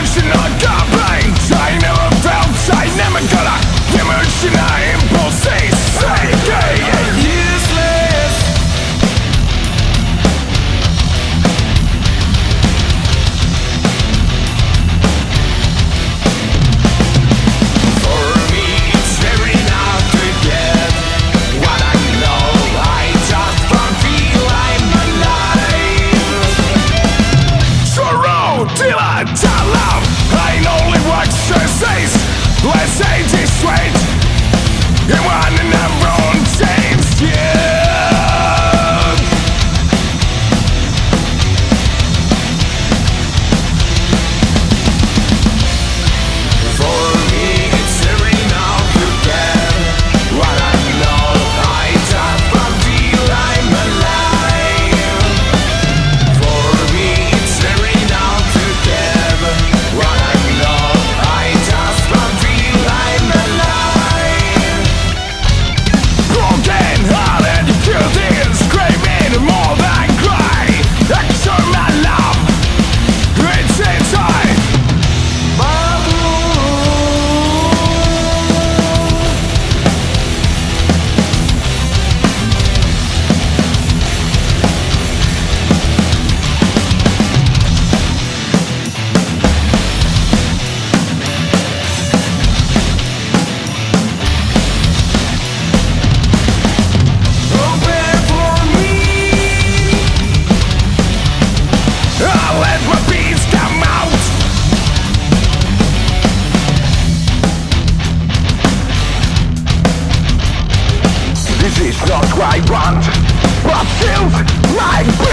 Emotional complaints I never felt, I never gonna. Emotional impulses, aka useless. For me it's very hard to get what I know. I just don't feel I'm alive. Sorrow till I tell love. I only watch exercise. Let's say this straight. You want to never on change, yeah. For me it's very hard to get what I know. I just don't feel I'm alive. For me it's very hard to get what I know. I just don't feel I'm alive. Broken hearted, guilty, screaming more than cry. Action my love, it's inside my room. Open for me. I'll let my beats come out. This is not what I want, but feels like